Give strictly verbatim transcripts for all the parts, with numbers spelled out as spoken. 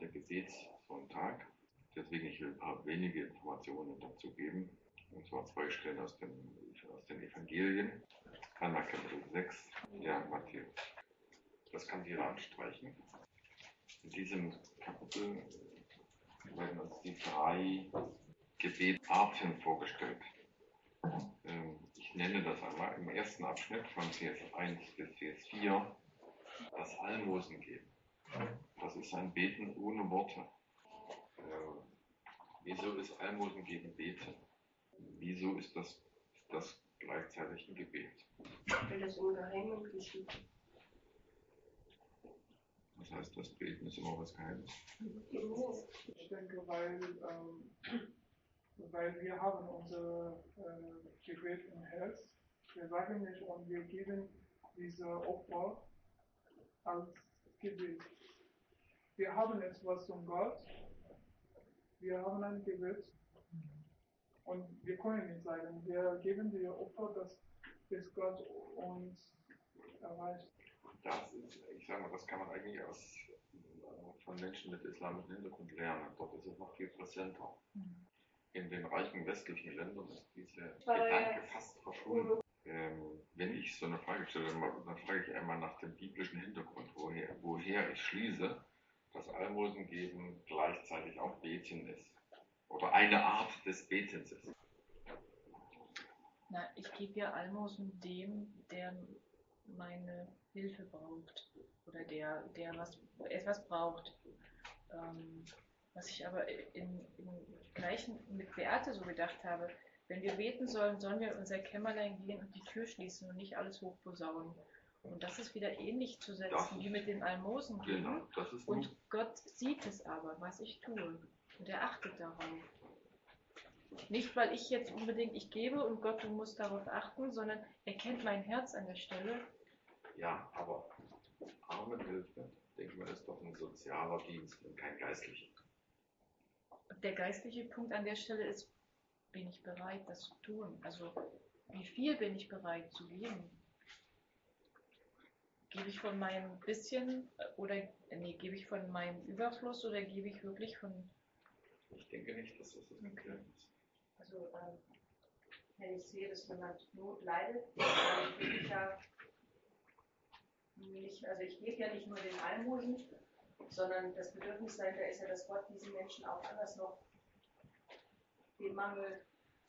der Gebetssonntag. Deswegen ich will ein paar wenige Informationen dazu geben. Und zwar zwei Stellen aus, dem, aus den Evangelien. Einmal Kapitel sechs, ja, Matthäus. Das kann die anstreichen. In diesem Kapitel werden uns die drei Gebetsarten vorgestellt. Ich nenne das einmal im ersten Abschnitt von Vers eins bis Vers vier das Almosen geben. Das ist ein Beten ohne Worte. Äh, wieso ist Almosen geben Beten? Wieso ist das, ist das gleichzeitig ein Gebet? Weil es im Geheimen geschieht. Das heißt, das Beten ist immer was Geheimes. Ich denke, weil, ähm, weil wir haben unser äh, Gebet im Herz. Wir sagen nicht und wir geben diese Opfer als Gebet. Wir haben etwas von Gott. Wir haben ein Gebet. Und wir können nicht sagen, wir geben die Opfer, dass bis Gott uns erreicht. Das ist, ich sage mal, das kann man eigentlich aus, von Menschen mit islamischem Hintergrund lernen. Dort ist es noch viel präsenter. In den reichen westlichen Ländern ist dieser Gedanke fast verschwunden. Ähm, wenn ich so eine Frage stelle, dann frage ich einmal nach dem biblischen Hintergrund, woher, woher ich schließe, dass Almosen geben gleichzeitig auch Beten ist. Oder eine Art des Betens ist. Na, ich gebe ja Almosen dem, der meine Hilfe braucht. Oder der, der was, etwas braucht. Ähm, was ich aber in, im Gleichen mit Beate so gedacht habe, wenn wir beten sollen, sollen wir in unser Kämmerlein gehen und die Tür schließen und nicht alles hochposaunen. Und das ist wieder ähnlich zu setzen das wie mit den Almosen geben. Genau, das ist und Gott sieht es aber, was ich tue. Und er achtet darauf. Nicht, weil ich jetzt unbedingt, ich gebe und Gott, du musst darauf achten, sondern er kennt mein Herz an der Stelle. Ja, aber Armenhilfe, denke ich mal, ist doch ein sozialer Dienst und kein geistlicher. Der geistliche Punkt an der Stelle ist, bin ich bereit, das zu tun? Also, wie viel bin ich bereit zu geben? Gebe ich von meinem bisschen oder, nee, gebe ich von meinem Überfluss oder gebe ich wirklich von... Ich denke nicht, dass das das Problem ist. Also, ähm, wenn ich sehe, dass jemand Not leidet, dann gebe ich ja nicht, also ich gebe ja nicht nur den Almosen, sondern das Bedürfnis dahinter ist ja, dass Gott diesen Menschen auch anders noch den Mangel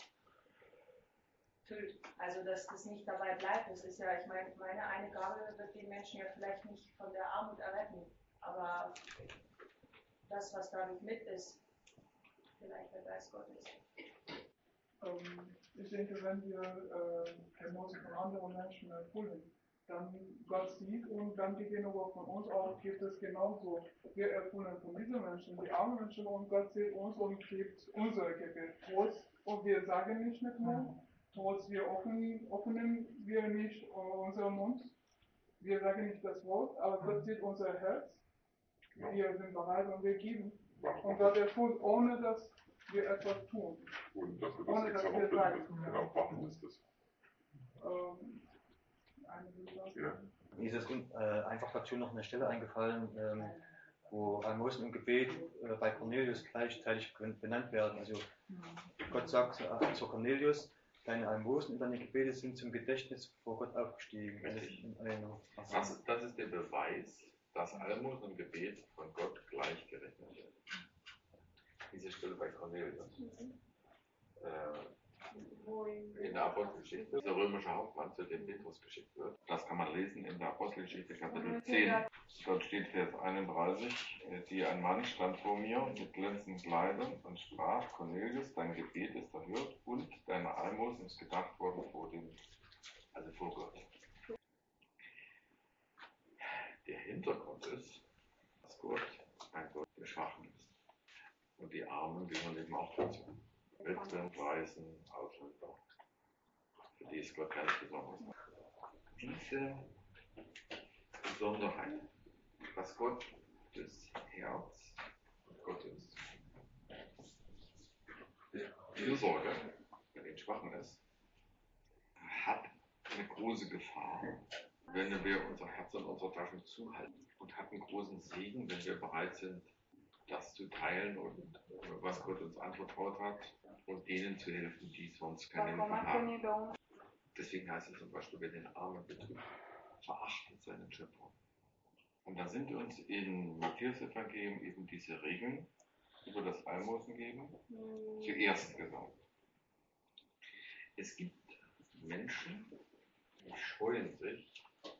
füllt. Also, dass das nicht dabei bleibt. Das ist ja, ich meine, meine eine Gabe wird den Menschen ja vielleicht nicht von der Armut erretten, aber das, was damit mit ist, vielleicht der Geist Gottes. Ähm, ich denke, wenn wir äh, Almosen von anderen Menschen erfüllen, dann Gott sieht und dann gegenüber von uns auch gibt es genauso. Wir erfüllen von diesen Menschen, die armen Menschen und Gott sieht uns und gibt unser Gebet. Trotz, und wir sagen nicht mit Mund, trotz wir öffnen, öffnen wir nicht unseren Mund, wir sagen nicht das Wort, aber Gott sieht unser Herz, wir sind bereit und wir geben. Und Gott erfüllt, ohne dass wir etwas tun. Und dass wir das Ohne extra dass noch wir finden sagen. müssen. Genau, warum ist das? Ähm, Ja. Mir ist es äh, einfach dazu noch eine Stelle eingefallen, ähm, wo Almosen und Gebet äh, bei Cornelius gleichzeitig benannt werden. Also Gott sagt äh, zu Cornelius, deine Almosen und deine Gebete sind zum Gedächtnis vor Gott aufgestiegen. Richtig. Das, das, ist, das ist der Beweis, dass Almosen und Gebet von Gott gleichgerechnet werden. Diese Stelle bei Cornelius. Äh, in der Apostelgeschichte, der römische Hauptmann, zu dem Petrus geschickt wird. Das kann man lesen in der Apostelgeschichte Kapitel zehn. Dort steht Vers einunddreißig, siehe, ein Mann stand vor mir mit glänzenden Kleidern und sprach, Cornelius, dein Gebet ist erhört und deine Almosen ist gedacht worden vor dem, also vor Gott. Der Hintergrund ist, dass Gott ein Gott der Schwachen ist. Und die Armen gehören eben auch dazu. Witwen, Waisen, Ausländer. Für die ist Gott ganz besonders. Diese Besonderheit, dass Gott das Herz Gottes Fürsorge bei den Schwachen ist, hat eine große Gefahr, wenn wir unser Herz und unsere Taschen zuhalten. Und hat einen großen Segen, wenn wir bereit sind, das zu teilen und was Gott uns anvertraut hat und denen zu helfen, die sonst keine Hilfe haben. Deswegen heißt es zum Beispiel, wer den Armen betrügt, verachtet seinen Schöpfer. Und da sind uns in Matthäus-Evangelium eben diese Regeln über das Almosen geben zuerst gesagt. Es gibt Menschen, die scheuen sich,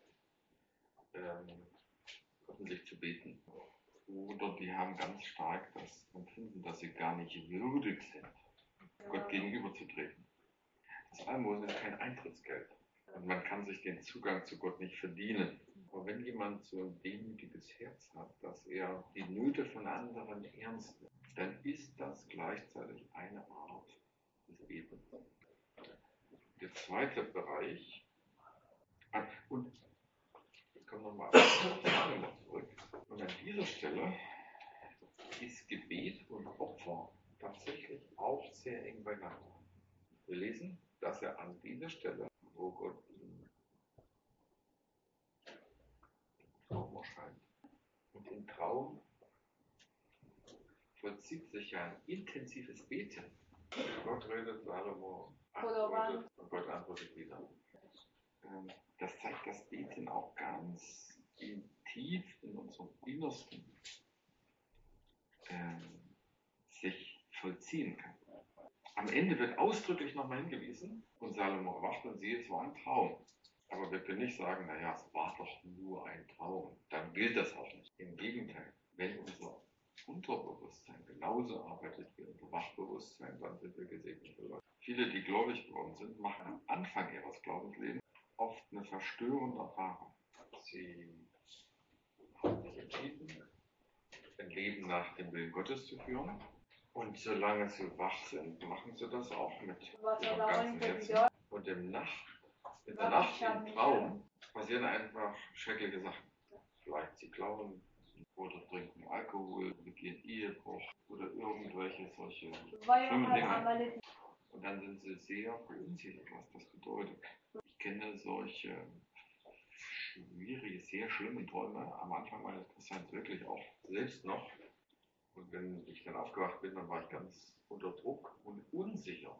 ähm, öffentlich zu beten. Oder die haben ganz stark das Empfinden, dass sie gar nicht würdig sind, Gott gegenüberzutreten. Das Almosen ist kein Eintrittsgeld. Und man kann sich den Zugang zu Gott nicht verdienen. Aber wenn jemand so ein demütiges Herz hat, dass er die Nöte von anderen ernst nimmt, dann ist das gleichzeitig eine Art des Betens. Der zweite Bereich, und jetzt kommen wir nochmal auf zurück, und an dieser Stelle ist Gebet und Opfer tatsächlich auch sehr eng beieinander. Wir lesen, dass er an dieser Stelle, wo Gott ihm im Traum erscheint, und im Traum vollzieht sich ja ein intensives Beten. Gott redet, Salomo antwortet und Gott antwortet wieder. Das zeigt, dass Beten auch ganz tief in unserem Innersten ähm, sich vollziehen kann. Am Ende wird ausdrücklich nochmal hingewiesen und Salomo erwacht und siehe, es war ein Traum. Aber wir können nicht sagen, naja, es war doch nur ein Traum. Dann gilt das auch nicht. Im Gegenteil, wenn unser Unterbewusstsein genauso arbeitet wie unser Wachbewusstsein, dann sind wir gesegnet. Viele, die gläubig geworden sind, machen am Anfang ihres Glaubenslebens oft eine verstörende Erfahrung. Sie haben sich entschieden, ein Leben nach dem Willen Gottes zu führen. Und solange sie wach sind, machen sie das auch mit ihrem ganzen Herzen. Und im Nacht, in der Nacht, im Traum, passieren einfach schreckliche Sachen. Vielleicht sie klauen oder trinken Alkohol, begehen Ehebruch oder irgendwelche solche schlimmen Dinge. Und dann sind sie sehr verunsichert, was das bedeutet. Ich kenne solche schwierige, sehr schlimme Träume am Anfang meines Christseins wirklich auch selbst noch. Und wenn ich dann aufgewacht bin, dann war ich ganz unter Druck und unsicher,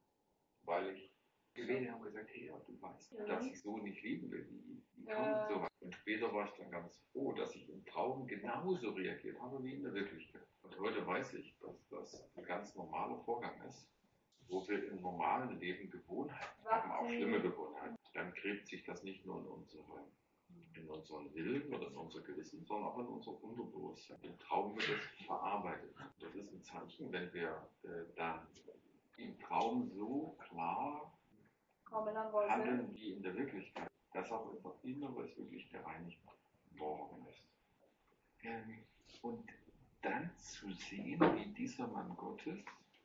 weil ich Gebete haben gesagt, hey, du weißt, dass ich so nicht leben will. Wie, wie kommt sowas? Und später war ich dann ganz froh, dass ich im Traum genauso reagiert habe wie in der Wirklichkeit. Und heute weiß ich, dass das ein ganz normaler Vorgang ist, wo wir im normalen Leben Gewohnheiten haben, auch schlimme Gewohnheiten. Dann gräbt sich das nicht nur in unsere in unseren Willen oder in unser Gewissen, sondern auch in unser Unterbewusstsein. Im Traum wird das verarbeitet. Das ist ein Zeichen, wenn wir äh, dann im Traum so klar handeln wie in der Wirklichkeit, dass auch unser Inneres wirklich gereinigt worden ist. Ähm, und dann zu sehen, wie dieser Mann Gottes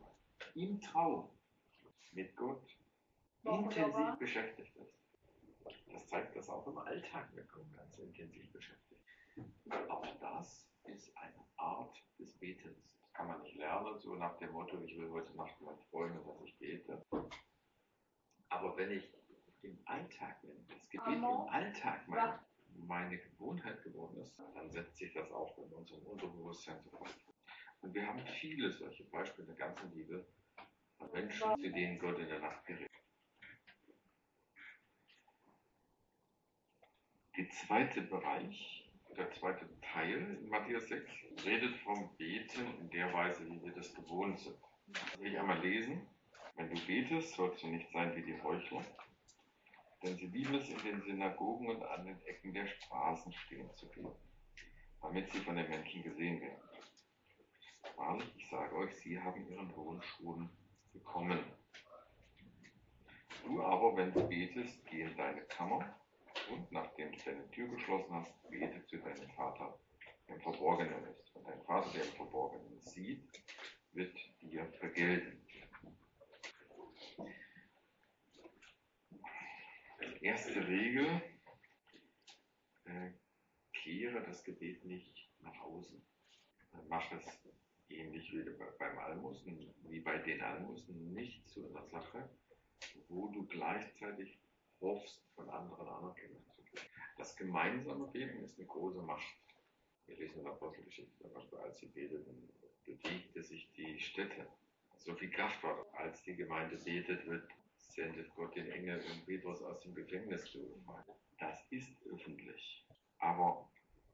im Traum mit Gott intensiv beschäftigt ist. Das zeigt, dass auch im Alltag mit Gott ganz intensiv beschäftigt. Auch das ist eine Art des Betens. Das kann man nicht lernen, so nach dem Motto, ich will heute Nacht mal träumen, dass ich bete. Aber wenn ich im Alltag bin, das Gebet im Alltag meine, meine Gewohnheit geworden ist, dann setzt sich das auch in unserem Unterbewusstsein sofort. Und wir haben viele solche Beispiele in der ganzen Bibel von Menschen, zu denen Gott in der Nacht geredet. Der zweite Bereich, der zweite Teil in Matthäus sechs, redet vom Beten in der Weise, wie wir das gewohnt sind. Das will ich einmal lesen. Wenn du betest, sollst du nicht sein wie die Heuchler, denn sie lieben es, in den Synagogen und an den Ecken der Straßen stehen zu beten, damit sie von den Menschen gesehen werden. Wahrlich, ich sage euch, sie haben ihren Lohn schon bekommen. Du aber, wenn du betest, geh in deine Kammer, und nachdem du deine Tür geschlossen hast, bete zu deinem Vater, der im Verborgenen ist. Und dein Vater, der im Verborgenen sieht, wird dir vergelten. Erste Regel, äh, kehre das Gebet nicht nach außen. Mach es ähnlich wie beim Almosen, wie bei den Almosen, nicht zu einer Sache, wo du gleichzeitig hoffst, von anderen Anerkennung zu kriegen. Das gemeinsame Beten ist eine große Macht. Wir lesen in der Apostelgeschichte zum Beispiel, als sie beteten, bewegte sich die Stätte. So viel Kraft war da. Als die Gemeinde betet, wird, sendet Gott den Engel, um Petrus aus dem Gefängnis zu befreien. Das ist öffentlich. Aber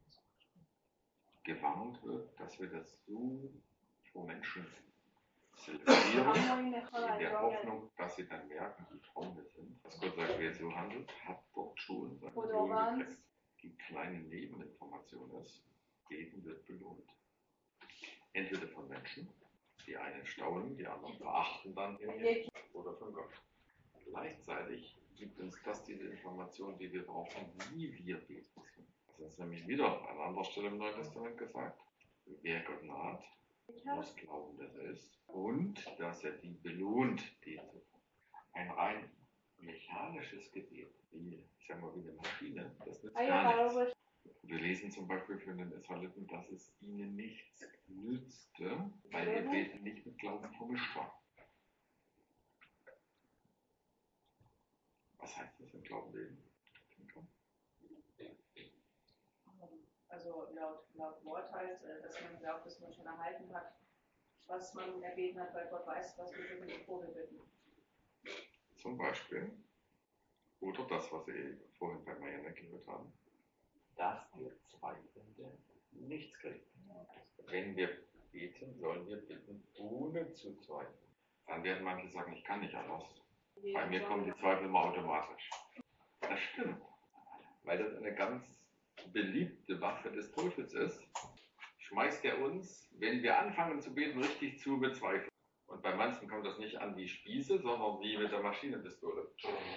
gewarnt wird, dass wir das so vor Menschen zelebrieren, in der Hoffnung, dass sie dann merken, wie fromm wir sind. Was Gott sagt, wer so handelt, hat dort schon seinen Lohn gekriegt. Die kleine Nebeninformation ist, Beten wird belohnt. Entweder von Menschen, die einen staunen, die anderen verachten dann, oder von Gott. Gleichzeitig gibt uns das diese Information, die wir brauchen, wie wir beten müssen. Das ist nämlich wieder an anderer Stelle im Neuen Testament gesagt. Wer Gott naht, muss glauben, dass er ist und dass er die belohnt, die zu tun. Ein rein mechanisches Gebet, wie, ich sag mal, wie eine Maschine, das nützt gar nichts. Wir lesen zum Beispiel von den Israeliten, dass es ihnen nichts nützte, weil ihr Beten nicht mit Glauben vermischt war. Was heißt das im Glauben beten? Also laut, laut Wort heißt, dass man glaubt, dass man schon erhalten hat, was man erbeten hat, weil Gott weiß, was wir bitten, bevor wir bitten. Zum Beispiel, oder das, was wir vorhin bei Marianne gehört haben, dass der Zweifelnde nichts kriegt. Wenn wir beten, sollen wir bitten, ohne zu zweifeln. Dann werden manche sagen, ich kann nicht anders. Bei mir kommen die Zweifel immer automatisch. Das stimmt, weil das eine ganz beliebte Waffe des Teufels ist. Schmeißt er uns, wenn wir anfangen zu beten, richtig zu bezweifeln. Und bei manchen kommt das nicht an wie Spieße, sondern wie mit der Maschinenpistole.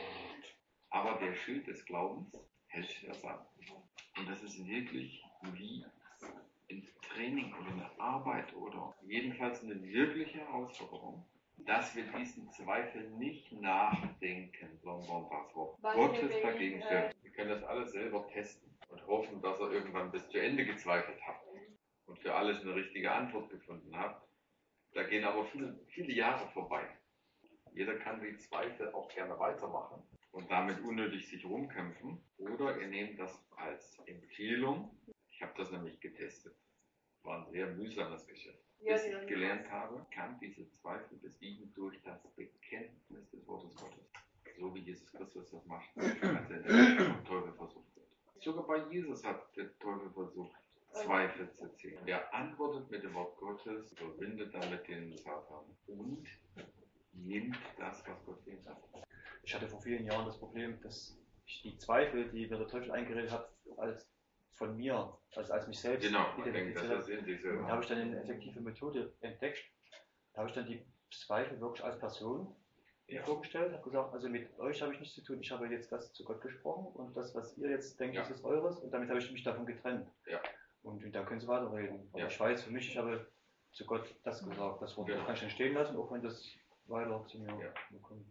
Aber der Schild des Glaubens hält das an. Und das ist wirklich wie im Training oder in der Arbeit oder jedenfalls eine wirkliche Herausforderung, dass wir diesen Zweifel nicht nachdenken, sondern das Wort Gottes dagegen stellen. Wir können das alles selber testen und hoffen, dass ihr irgendwann bis zu Ende gezweifelt habt und für alles eine richtige Antwort gefunden habt. Da gehen aber viele, viele Jahre vorbei. Jeder kann die Zweifel auch gerne weitermachen und damit unnötig sich rumkämpfen. Oder ihr nehmt das als Empfehlung. Ich habe das nämlich getestet. War ein sehr mühsames Geschäft. Bis ich gelernt habe, kann diese Zweifel besiegen durch das Bekenntnis des Wortes Gottes. So wie Jesus Christus das macht, als er vom Teufel versucht wird. Sogar bei Jesus hat der Teufel versucht, Zweifel zu ziehen. Er antwortet mit dem Wort Gottes, überwindet damit den Satan und nimmt das, was Gott ihm sagt. Ich hatte vor vielen Jahren das Problem, dass ich die Zweifel, die mir der Teufel eingeredet hat, als von mir, also als mich selbst genau, identifiziert habe. Da habe ich dann eine effektive Methode entdeckt. Da habe ich dann die Zweifel wirklich als Person ja. vorgestellt, habe gesagt, also mit euch habe ich nichts zu tun, ich habe jetzt das zu Gott gesprochen und das, was ihr jetzt denkt, ja. ist, ist eures und damit habe ich mich davon getrennt. Ja. Und da können Sie weiterreden. Aber ja. ich weiß für mich, ich habe zu Gott das gesagt, das Wort ja. kann ich nicht stehen lassen, auch wenn das weiter zu mir ja. kommt.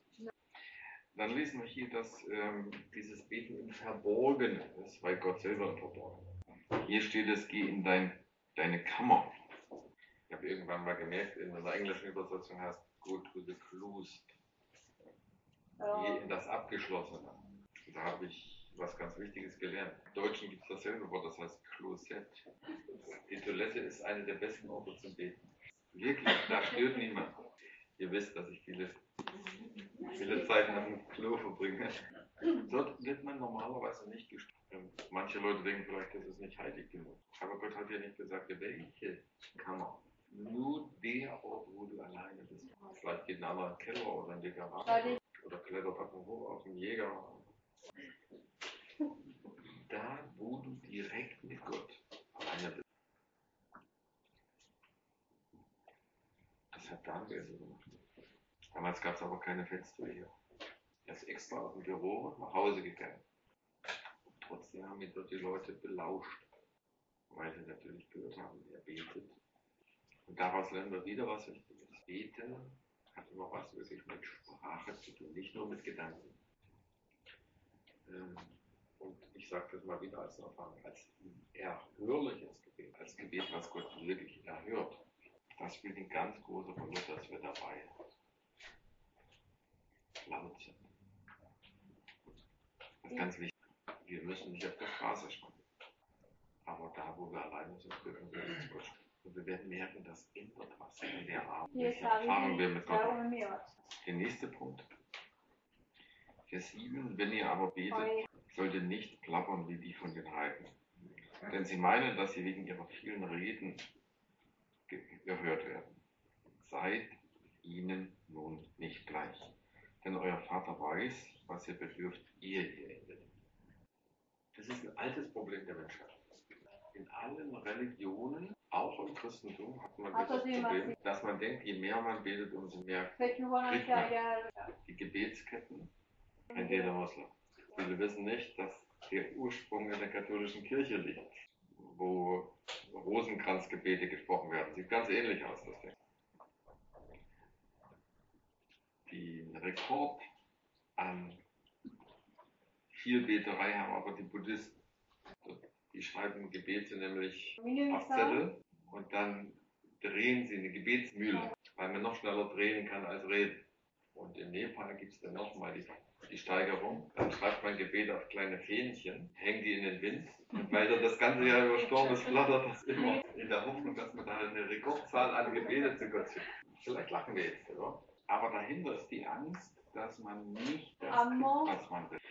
Dann lesen wir hier, dass ähm, dieses Beten im Verborgenen ist, weil Gott selber im Verborgenen ist. Hier steht es, geh in dein, deine Kammer. Ich habe irgendwann mal gemerkt, in einer englischen Übersetzung heißt go to the closed. Geh in das Abgeschlossene. Da habe ich was ganz Wichtiges gelernt. Im Deutschen gibt es dasselbe Wort, das heißt Klosett. Die Toilette ist eine der besten Orte zum Beten. Wirklich, da stört niemand. Ihr wisst, dass ich viele, viele Zeit auf dem Klo verbringe. Dort wird man normalerweise nicht gestört. Manche Leute denken vielleicht, das ist nicht heilig genug. Aber Gott hat ja nicht gesagt, welche Kammer. Nur der Ort, wo du alleine bist. Vielleicht geht ein anderer Keller oder in die Garage oder klettert auf den Hof, auf den Jäger. Da, wo du direkt mit Gott alleine bist. Das hat Daniel so gemacht. Damals gab es aber keine Fenster hier. Er ist extra aus dem Büro nach Hause gegangen. Und trotzdem haben ihn dort die Leute belauscht, weil sie natürlich gehört haben, er betet. Und daraus lernen wir wieder was Wichtiges. Beten hat immer was wirklich mit Sprache zu tun, nicht nur mit Gedanken. Und ich sage das mal wieder als Erfahrung, als erhörliches Gebet, als Gebet, was Gott wirklich erhört. Das spielt eine ganz große Rolle, dass wir dabei laut sind. Das ist ganz wichtig. Wir müssen nicht auf der Straße schreien. Aber da, wo wir alleine sind, dürfen wir nicht Gott. Und wir werden merken, das ändert was in der Art. Yes, Welche Erfahrung wir mit Gott machen. mir. Der nächste Punkt. Vers sieben. Wenn ihr aber betet, sollte nicht plappern wie die von den Heiden. Denn sie meinen, dass sie wegen ihrer vielen Reden ge gehört werden. Seid ihnen nun nicht gleich. Denn euer Vater weiß, was ihr bedürft, ehe ihr ihn bittet. Das ist ein altes Problem der Menschheit. In allen Religionen, auch im Christentum, hat man das Problem, dass man denkt, je mehr man betet, umso mehr kriegt man. Die Gebetsketten, ein jeder Moslem. Viele wissen nicht, dass der Ursprung in der katholischen Kirche liegt, wo Rosenkranzgebete gesprochen werden. Sieht ganz ähnlich aus, das Ding. Den Rekord an Vielbeterei haben aber die Buddhisten. Die schreiben Gebete nämlich auf Zettel und dann drehen sie eine Gebetsmühle, weil man noch schneller drehen kann als reden. Und in Nepal gibt es dann nochmal die, die Steigerung. Dann schreibt man Gebete auf kleine Fähnchen, hängt die in den Wind. Und weil dann das ganze Jahr über Sturm ist, flattert das immer in der Hoffnung, dass man da eine Rekordzahl an Gebete zu Gott schickt. Vielleicht lachen wir jetzt, oder? Aber dahinter ist die Angst, dass man nicht das kriegt, was man will.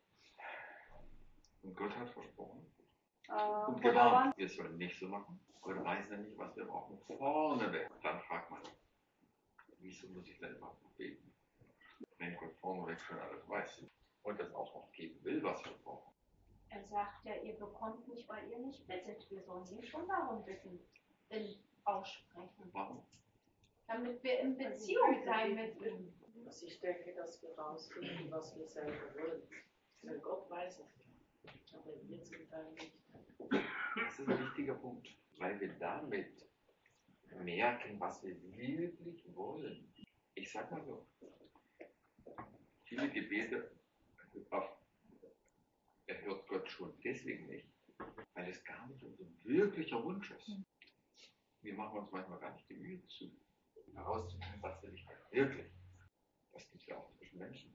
Und Gott hat versprochen und gewarnt, wir sollen nicht so machen. Gott weiß nämlich, was wir brauchen. Vorne weg. Dann fragt man, wieso muss ich denn überhaupt noch beten? Wenn Gott vorne weg schon alles weiß und das auch noch geben will, was wir brauchen. Er sagt ja, ihr bekommt nicht, weil ihr nicht bittet. Wir sollen ihn schon darum bitten, in aussprechen. Warum? Damit wir in Beziehung sein mit ihm. Also ich denke, dass wir rausfinden, was wir selber wollen. Weil Gott weiß es ja. Aber wir zum Teil nicht. Das ist ein wichtiger Punkt, weil wir damit merken, was wir wirklich wollen. Ich sag mal so, viele Gebete auf, erhört Gott schon deswegen nicht, weil es gar nicht unser wirklicher Wunsch ist. Wir machen uns manchmal gar nicht die Mühe zu, herauszufinden, was will ich wirklich. Das gibt es ja auch zwischen Menschen.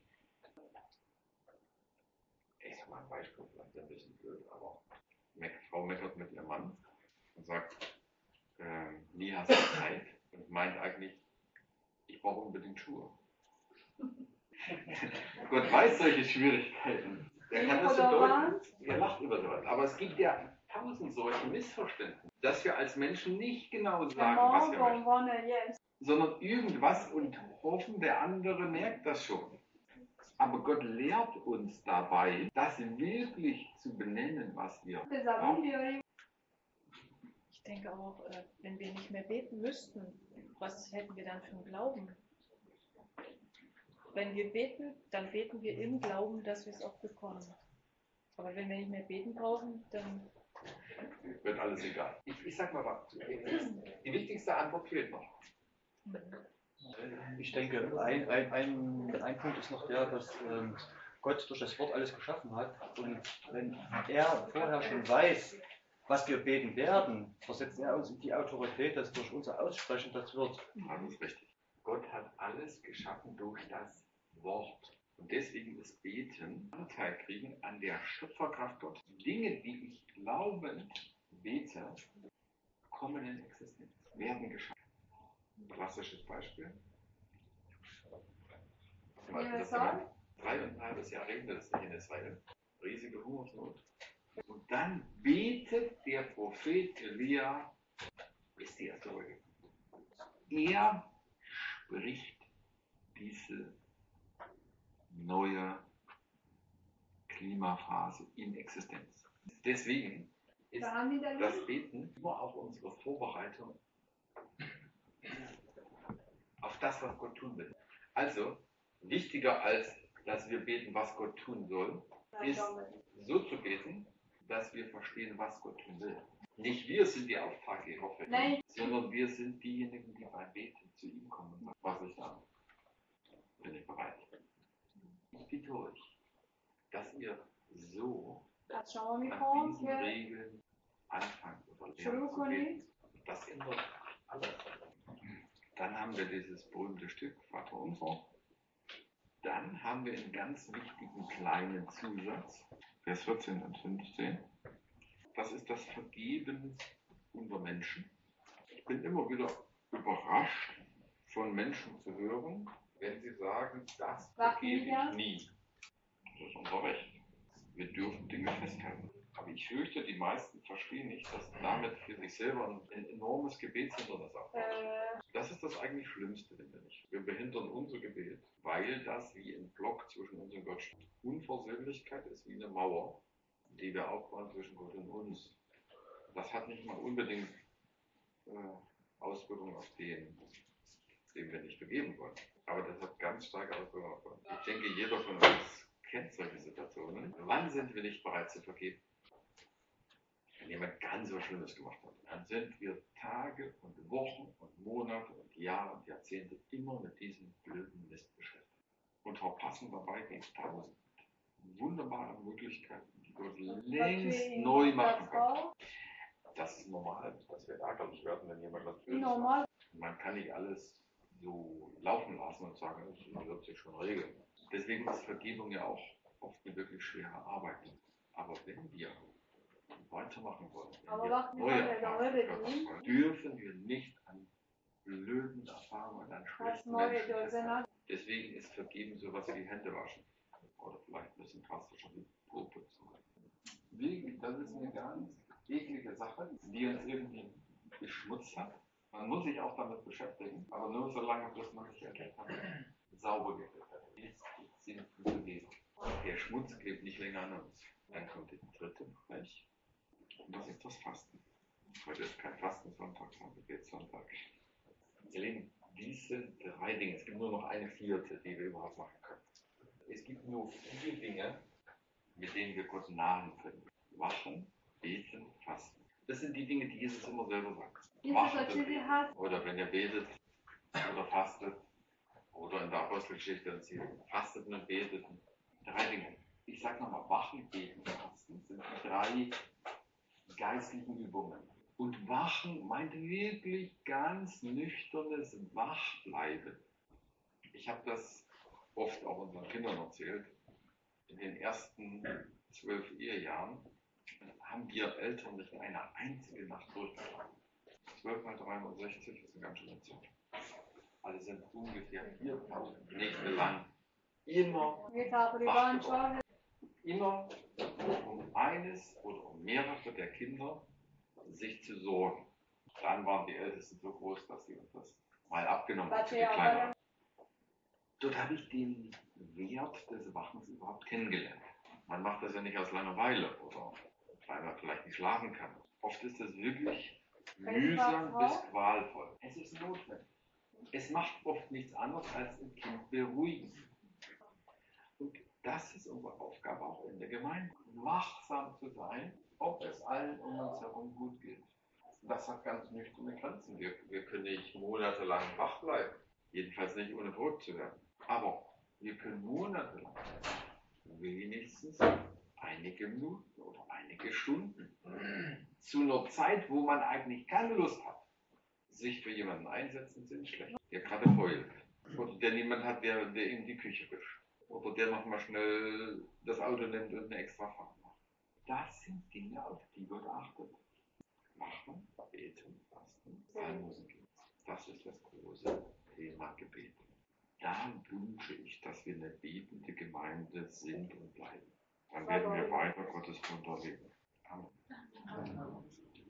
Ich sag mal ein Beispiel, vielleicht ein bisschen blöd, aber eine Frau meckert mit ihrem Mann und sagt, äh, nie hast du Zeit und meint eigentlich, ich brauche unbedingt Schuhe. Gott weiß solche Schwierigkeiten. Der kann das so deuten. Er lacht über sowas. Aber es gibt ja tausend solche Missverständnisse, dass wir als Menschen nicht genau sagen, was wir möchten, sondern irgendwas und hoffen, der andere merkt das schon. Aber Gott lehrt uns dabei, das wirklich zu benennen, was wir brauchen. Ich denke auch, wenn wir nicht mehr beten müssten, was hätten wir dann für einen Glauben? Wenn wir beten, dann beten wir im Glauben, dass wir es auch bekommen. Aber wenn wir nicht mehr beten brauchen, dann wird alles egal. Ich, ich sag mal was. Die wichtigste Antwort fehlt noch. Ich denke, ein, ein, ein, ein Punkt ist noch der, dass ähm, Gott durch das Wort alles geschaffen hat. Und wenn er vorher schon weiß, was wir beten werden, versetzt er uns in die Autorität, dass durch unser Aussprechen das wird. Das ist richtig. Gott hat alles geschaffen durch das Wort. Und deswegen ist Beten Anteil kriegen an der Schöpferkraft Gottes. Dinge, die ich glaubend bete, kommen in Existenz, werden geschaffen. Ein klassisches Beispiel. Im Alten Testament. Drei und ein halbes Jahr regnet es nicht in Israel. Riesige Hungersnot. Und dann betet der Prophet Elia, ist die erste Folge. Er spricht diese neue Klimaphase in Existenz. Deswegen ist das Beten immer auch unsere Vorbereitung auf das, was Gott tun will. Also, wichtiger als, dass wir beten, was Gott tun soll, ist so zu beten, dass wir verstehen, was Gott tun will. Nicht wir sind die Auftraggeber für ihn, sondern wir sind diejenigen, die beim Beten zu ihm kommen. Was ich sage, bin ich bereit. Ich bitte euch, dass ihr so nach diesen Regeln anfangt oder lernt zu beten. Das ändert alles. Dann haben wir dieses berühmte Stück Vater unser. Dann haben wir einen ganz wichtigen kleinen Zusatz, Vers vierzehn und fünfzehn. Das was ist das Vergeben unter Menschen? Ich bin immer wieder überrascht, von Menschen zu hören, wenn sie sagen, das vergebe ich nie. Das ist unser Recht. Wir dürfen Dinge festhalten. Aber ich fürchte, die meisten verstehen nicht, dass damit für sich selber ein, ein enormes Gebetshindernis aufbaut. Äh, Das ist das eigentlich Schlimmste, finde ich. Wir behindern unser Gebet, weil das wie ein Block zwischen uns und Gott steht. Unversöhnlichkeit ist wie eine Mauer, die wir aufbauen zwischen Gott und uns. Das hat nicht mal unbedingt äh, Auswirkungen auf den, dem wir nicht vergeben wollen. Aber das hat ganz starke Auswirkungen auf uns. Ich denke, jeder von uns kennt solche Situationen. Wann sind wir nicht bereit zu vergeben? Wenn jemand ganz so Schlimmes gemacht hat, dann sind wir Tage und Wochen und Monate und Jahre und Jahrzehnte immer mit diesem blöden Mist beschäftigt. Und verpassen dabei die tausend wunderbare Möglichkeiten, die Gott längst neu machen kann. Das ist normal, dass wir ärgerlich werden, wenn jemand was Blödes macht. Man kann nicht alles so laufen lassen und sagen, das wird sich schon regeln. Deswegen ist Vergebung ja auch oft eine wirklich schwere Arbeit. Aber wenn wir weitermachen wollen, wenn wir neue Erfahrungen machen wollen, dürfen wir nicht an blöden Erfahrungen, an schlechten Menschen festhalten. Deswegen ist Vergeben sowas wie Hände waschen. Oder vielleicht ein bisschen drastischer wie Po putzen. Das ist eine ganz eklige Sache, die uns irgendwie beschmutzt hat. Man muss sich auch damit beschäftigen, aber nur solange bis man sich erkennt hat, sauber gekriegt hat. Jetzt sind wir vergeben. Der Schmutz klebt nicht länger an uns. Dann kommt der dritte Bereich. Und das ist das Fasten. Heute ist kein Fastensonntag, sondern Gebetssonntag. Ihr Lieben, dies sind drei Dinge. Es gibt nur noch eine vierte, die wir überhaupt machen können. Es gibt nur vier Dinge, mit denen wir Gott nahen können. Wachen, beten, fasten. Das sind die Dinge, die Jesus immer selber sagt. Wachen, oder wenn ihr betet oder fastet oder in der Apostelgeschichte erzählt, fastet und betet. Drei Dinge. Ich sage nochmal, wachen, beten, fasten sind die drei geistlichen Übungen. Und wachen meint wirklich ganz nüchternes Wachbleiben. Ich habe das oft auch unseren Kindern erzählt. In den ersten zwölf Ehejahren haben wir Eltern nicht eine einzige Nacht durchgeschlafen. zwölf mal dreihundertsechzig ist eine ganz schöne Zahl. Also sind ungefähr viertausend Nächte lang immer wach geworden. Immer um eines oder um mehrere der Kinder sich zu sorgen. Dann waren die Ältesten so groß, dass sie uns das mal abgenommen haben für die Kleineren. Dort habe ich den Wert des Wachens überhaupt kennengelernt. Man macht das ja nicht aus Langeweile oder weil man vielleicht nicht schlafen kann. Oft ist das wirklich mühsam bis qualvoll. Es ist notwendig. Es macht oft nichts anderes als ein Kind beruhigen. Und das ist unsere Aufgabe auch in der Gemeinde. Wachsam zu sein, ob es allen um uns herum gut geht. Das hat ganz nüchterne Grenzen. Wir, wir können nicht monatelang wach bleiben. Jedenfalls nicht ohne verrückt zu werden. Aber wir können monatelang wenigstens einige Minuten oder einige Stunden zu einer Zeit, wo man eigentlich keine Lust hat, sich für jemanden einsetzen, sind schlecht. Der gerade heult. Oder der niemand hat, der, der ihm die Küche wischt. Oder der nochmal schnell das Auto nimmt und eine extra Fahrt macht. Das sind Dinge, auf die Gott achtet. Machen, beten, fasten, Almosen geben. Das ist das große Thema Gebet. Da wünsche ich, dass wir eine betende Gemeinde sind und bleiben. Dann werden wir weiter Gottes Wunder leben. Amen. Amen.